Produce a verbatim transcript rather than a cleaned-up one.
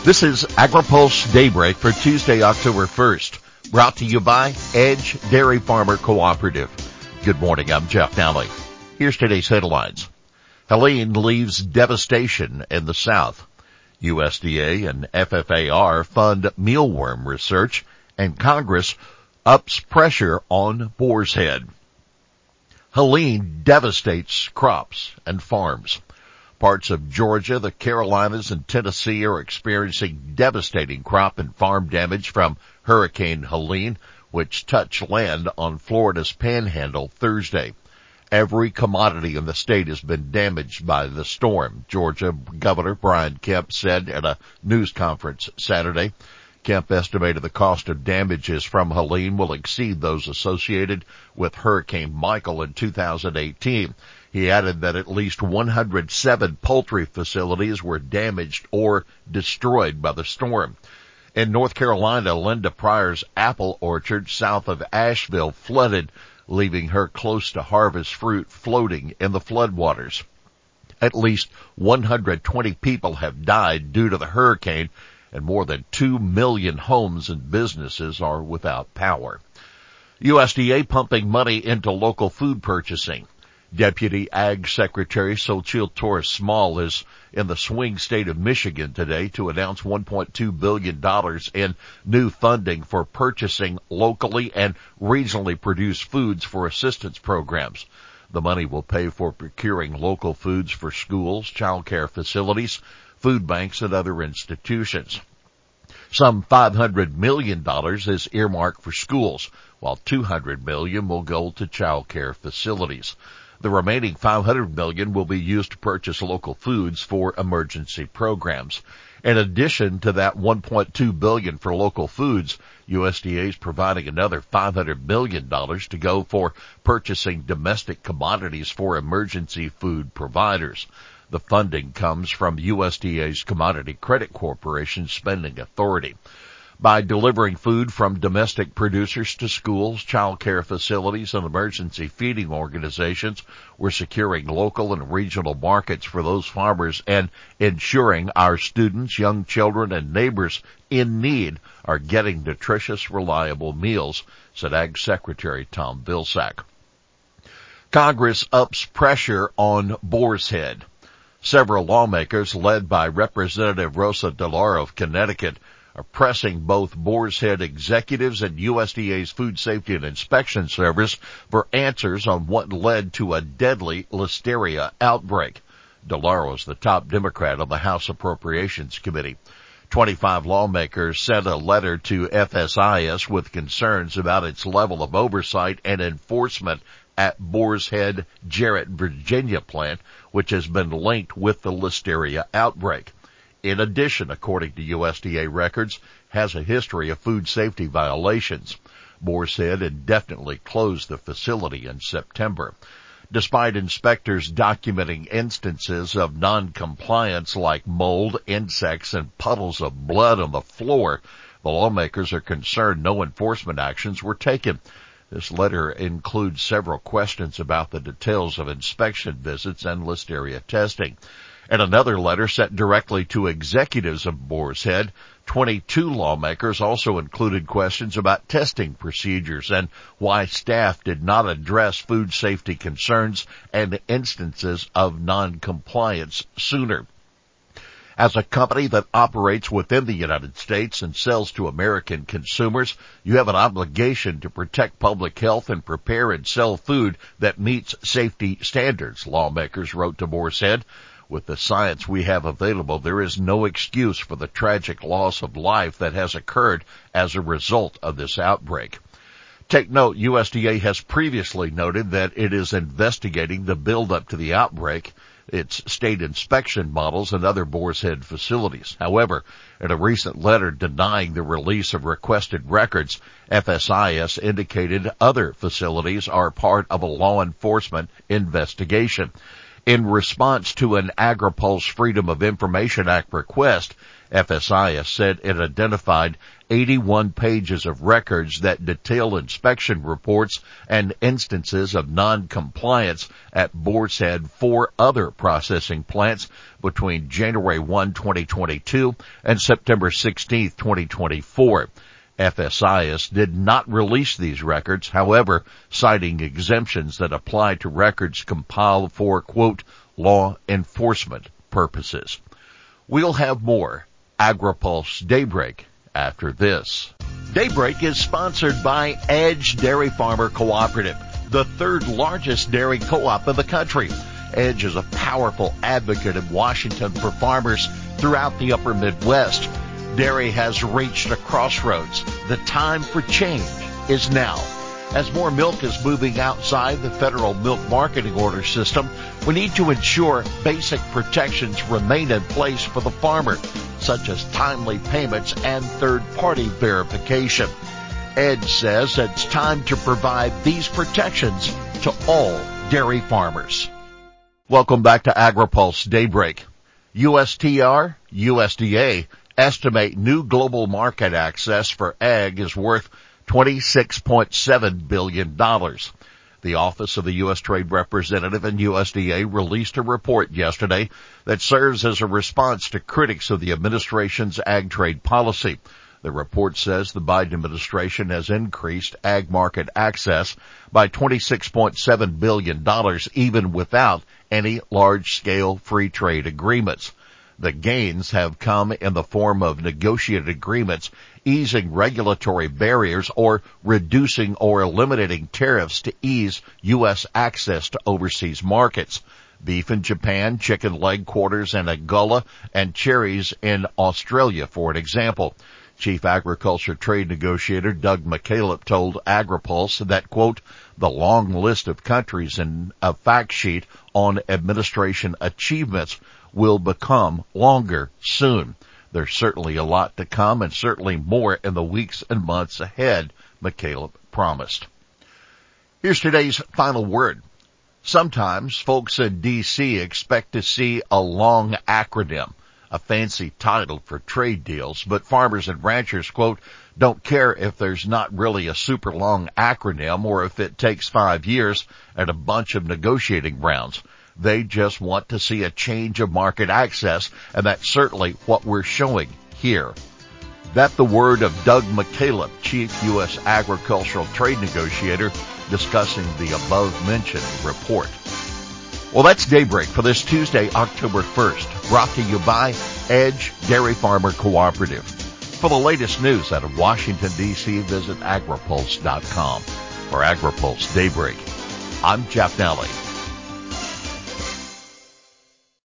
This is AgriPulse Daybreak for Tuesday, October first, brought to you by Edge Dairy Farmer Cooperative. Good morning, I'm Jeff Nally. Here's today's headlines. Helene leaves devastation in the South. U S D A and F F A R fund mealworm research, and Congress ups pressure on Boar's Head. Helene devastates crops and farms. Parts of Georgia, the Carolinas, and Tennessee are experiencing devastating crop and farm damage from Hurricane Helene, which touched land on Florida's Panhandle Thursday. Every commodity in the state has been damaged by the storm, Georgia Governor Brian Kemp said at a news conference Saturday. Kemp estimated the cost of damages from Helene will exceed those associated with Hurricane Michael in two thousand eighteen. He added that at least one hundred seven poultry facilities were damaged or destroyed by the storm. In North Carolina, Linda Pryor's apple orchard south of Asheville flooded, leaving her close to harvest fruit floating in the floodwaters. At least one hundred twenty people have died due to the hurricane, and more than two million homes and businesses are without power. U S D A pumping money into local food purchasing. Deputy Ag Secretary Xochitl Torres-Small is in the swing state of Michigan today to announce one point two billion dollars in new funding for purchasing locally and regionally produced foods for assistance programs. The money will pay for procuring local foods for schools, child care facilities, food banks, and other institutions. Some five hundred million dollars is earmarked for schools, while two hundred million dollars will go to child care facilities. The remaining five hundred million dollars will be used to purchase local foods for emergency programs. In addition to that one point two billion dollars for local foods, U S D A is providing another five hundred million dollars to go for purchasing domestic commodities for emergency food providers. The funding comes from U S D A's Commodity Credit Corporation Spending Authority. By delivering food from domestic producers to schools, child care facilities, and emergency feeding organizations, we're securing local and regional markets for those farmers and ensuring our students, young children, and neighbors in need are getting nutritious, reliable meals, said Ag Secretary Tom Vilsack. Congress ups pressure on Boar's Head. Several lawmakers, led by Representative Rosa DeLauro of Connecticut, are pressing both Boar's Head executives and U S D A's Food Safety and Inspection Service for answers on what led to a deadly Listeria outbreak. DeLauro is the top Democrat on the House Appropriations Committee. twenty-five lawmakers sent a letter to F S I S with concerns about its level of oversight and enforcement at Boar's Head Jarrett, Virginia plant, which has been linked with the Listeria outbreak. In addition, according to U S D A records, has a history of food safety violations. Boar's Head indefinitely closed the facility in September. Despite inspectors documenting instances of non-compliance like mold, insects, and puddles of blood on the floor, the lawmakers are concerned no enforcement actions were taken. This letter includes several questions about the details of inspection visits and Listeria testing. In another letter sent directly to executives of Boar's Head, twenty-two lawmakers also included questions about testing procedures and why staff did not address food safety concerns and instances of non-compliance sooner. As a company that operates within the United States and sells to American consumers, you have an obligation to protect public health and prepare and sell food that meets safety standards, lawmakers wrote to Boar's Head. With the science we have available, there is no excuse for the tragic loss of life that has occurred as a result of this outbreak. Take note, U S D A has previously noted that it is investigating the buildup to the outbreak, its state inspection models, and other Boar's Head facilities. However, in a recent letter denying the release of requested records, F S I S indicated other facilities are part of a law enforcement investigation. In response to an AgriPulse Freedom of Information Act request, F S I S said it identified eighty-one pages of records that detail inspection reports and instances of non-compliance at Boar's Head four other processing plants between January first, twenty twenty-two and September sixteenth, twenty twenty-four. F S I S did not release these records, however, citing exemptions that apply to records compiled for, quote, law enforcement purposes. We'll have more AgriPulse Daybreak after this. Daybreak is sponsored by Edge Dairy Farmer Cooperative, the third largest dairy co-op in the country. Edge is a powerful advocate in Washington for farmers throughout the upper Midwest. Dairy has reached a crossroads. The time for change is now. As more milk is moving outside the federal milk marketing order system, we need to ensure basic protections remain in place for the farmer, such as timely payments and third-party verification. Edge says it's time to provide these protections to all dairy farmers. Welcome back to AgriPulse Daybreak. U S T R, U S D A estimate new global market access for ag is worth twenty-six point seven billion dollars. The Office of the U S Trade Representative and U S D A released a report yesterday that serves as a response to critics of the administration's ag trade policy. The report says the Biden administration has increased ag market access by twenty-six point seven billion dollars even without any large-scale free trade agreements. The gains have come in the form of negotiated agreements easing regulatory barriers or reducing or eliminating tariffs to ease U S access to overseas markets. Beef in Japan, chicken leg quarters in Angola, and cherries in Australia, for an example. Chief Agriculture Trade Negotiator Doug McCaleb told AgriPulse that, quote, the long list of countries in a fact sheet on administration achievements will become longer soon. There's certainly a lot to come and certainly more in the weeks and months ahead, McCaleb promised. Here's today's final word. Sometimes folks in D C expect to see a long acronym, a fancy title for trade deals, but farmers and ranchers, quote, don't care if there's not really a super long acronym or if it takes five years and a bunch of negotiating rounds. They just want to see a change of market access, and that's certainly what we're showing here. That the word of Doug McCaleb, Chief U S Agricultural Trade Negotiator, discussing the above-mentioned report. Well, that's Daybreak for this Tuesday, October first, brought to you by Edge Dairy Farmer Cooperative. For the latest news out of Washington, D C, visit agripulse dot com. For AgriPulse Daybreak, I'm Jeff Nally.